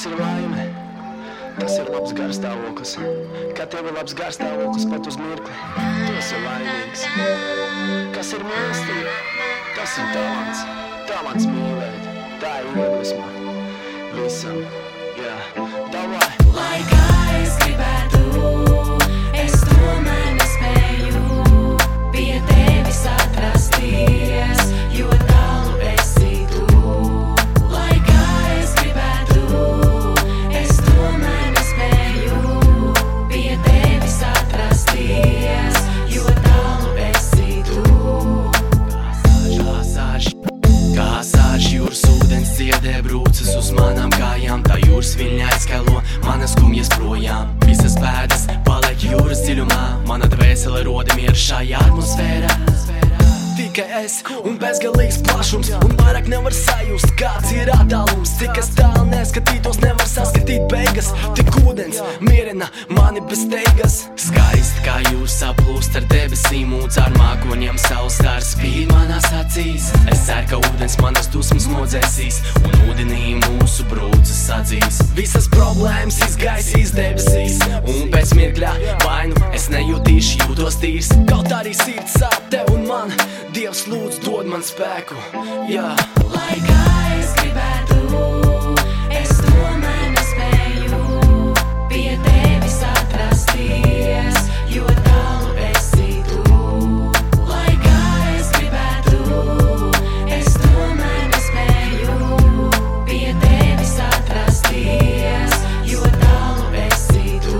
Kas ir laime? Tas ir labs garstāvoklis. Kad tev ir labs garstāvoklis pat uz mirkli, tu esi laimīgs. Kas ir mīlestība? Tas ir talants. Talants mīlēt. Tā ir iedvesma visam. Jā, davai. Lai kā es gribētu, es tomēr nespēju pie tevis atrasties, jo tālu esi tu. Lai kā es gribētu, es tomēr nespēju pie tevis atrasties, jo tālu esi tu. Kā sāž jūras ūdens ciedē brūcas uz manām kājām, tā jūras viļņa aizskailo manas skumjas projām. Visas pēdas paliek jūras dziļumā, mana dvēsele roda mieru šajā atmosfērā. Tikai es un bezgalīgs plašums, un vairāk nevar sajust, kāds ir attālums. Cik es tālu neskatītos, nevar saskatīt beigas. Tik ūdens mierina mani bez steigas. Skaisti kā jūs saplūst ar debesīm, un caur mākoņiem saules stars spīd manās acīs. Es ceru, ka ūdens manas dusmas nodzēsīs, un ūdenī mūsu brūces sadzīs. Visas problēmas izgaisīs debesīs, un pēc mirkļa vainu es nejutīšu, jūtos tīrs. Kaut arī sirds sāp tev un man, Dievs lūdz dod man spēku, jā. Lai kā es gribētu, es tomēr nespēju pie tevis atrasties, jo tālu esi tu. Lai kā es gribētu, es tomēr nespēju pie tevis atrasties, jo tālu esi tu.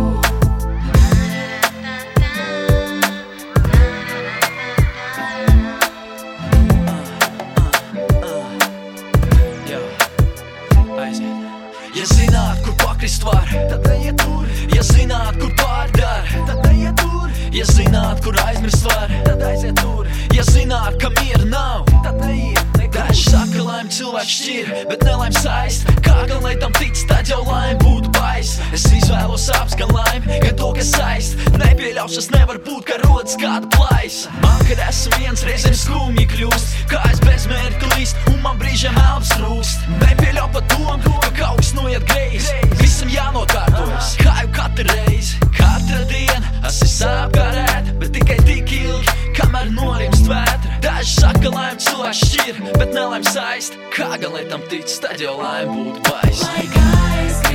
Ja zināt, kur pakrist var, tad neiet tur. Ja zināt, kur pārdar, tad neiet tur. Ja zināt, kur aizmirst var, tad aiziet tur. Ja zināt, ka miera nav, tad neiet nekur. Daži saka, laimi cilvēks šķir, bet nelaimi saist. Kā gan lai tam tic, tad jau laimi būtu bais. Es izvēlos sāpes gan laimi, gan to, kas saist. Nepieļaušu, tas nevar būt, ka rodas kāda plaisa. Man, kad esmu viens, reizēm skumji kļūst, kā es bez mērķa līst, un man brīžiem elpas rūst. Nepieļauj pat domu, ka kaut kas noiet greizi. Visam jānokārtojas, kā jau katru reizi. Katra diena, esi sāpkarēt, bet tikai tik ilgi, kamēr norimst vētra. Daži saka, laimi cilvēks šķir, bet nelaimi saist. Kā gan lai tam tic, tad jau laimi būtu bais. Lai kā es